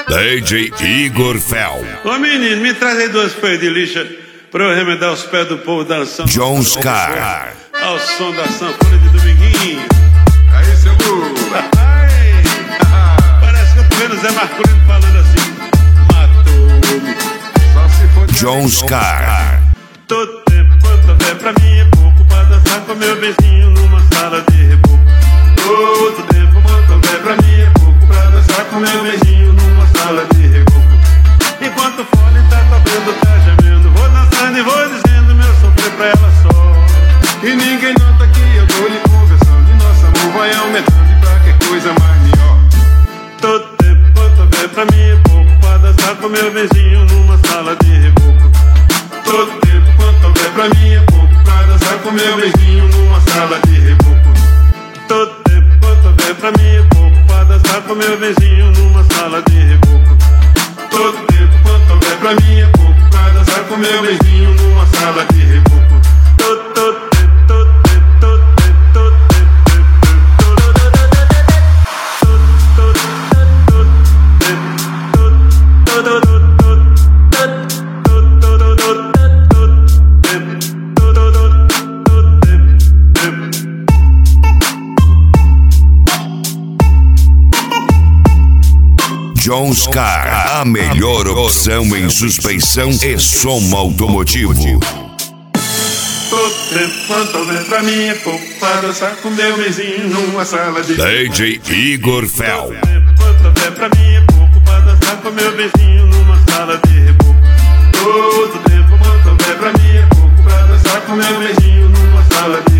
DJ Igor Fel. Ô menino, me traz aí 2 pés de lixa pra eu remendar os pés do povo dançando. John Scar. Ao som da sanfona de Dominguinho. Aí, seu burro. Parece que eu tô vendo Zé Marculino falando assim: matou-me. Só se for John Scar. Todo tempo quanto houver pra mim é pouco pra dançar com meu beijinho numa sala de reboco. Todo tempo quanto houver pra mim é pouco pra dançar com meu beijinho numa sala de reboco. Enquanto o fone tá tocando, tá gemendo, vou dançando e vou dizendo meu sofrer pra ela só. E ninguém nota que eu tô lhe conversando. E nosso amor vai aumentando e pra que coisa mais melhor. Todo tempo quanto houver pra mim é pouco pra dançar com meu beijinho numa sala de reboco. Todo tempo quanto houver pra mim é pouco pra dançar com meu beijinho numa sala de reboco. Todo tempo quanto houver pra mim é pouco pra dançar com meu beijinho numa sala de reboco. Todo tempo quanto houver pra mim é pouco pra dançar com meu beijinho numa sala de reboco. Todo tempo, todo tempo, todo tempo, todo John Scar, a melhor opção em suspensão e som automotivo. Todo tempo quanto houver pra mim é pouco pra dançar com meu vizinho numa sala de DJ Igor Fel. Todo tempo quanto houver pra mim é pouco pra dançar com meu vizinho numa sala de reboco. Todo tempo quanto houver pra mim é pouco pra dançar com meu vizinho numa sala de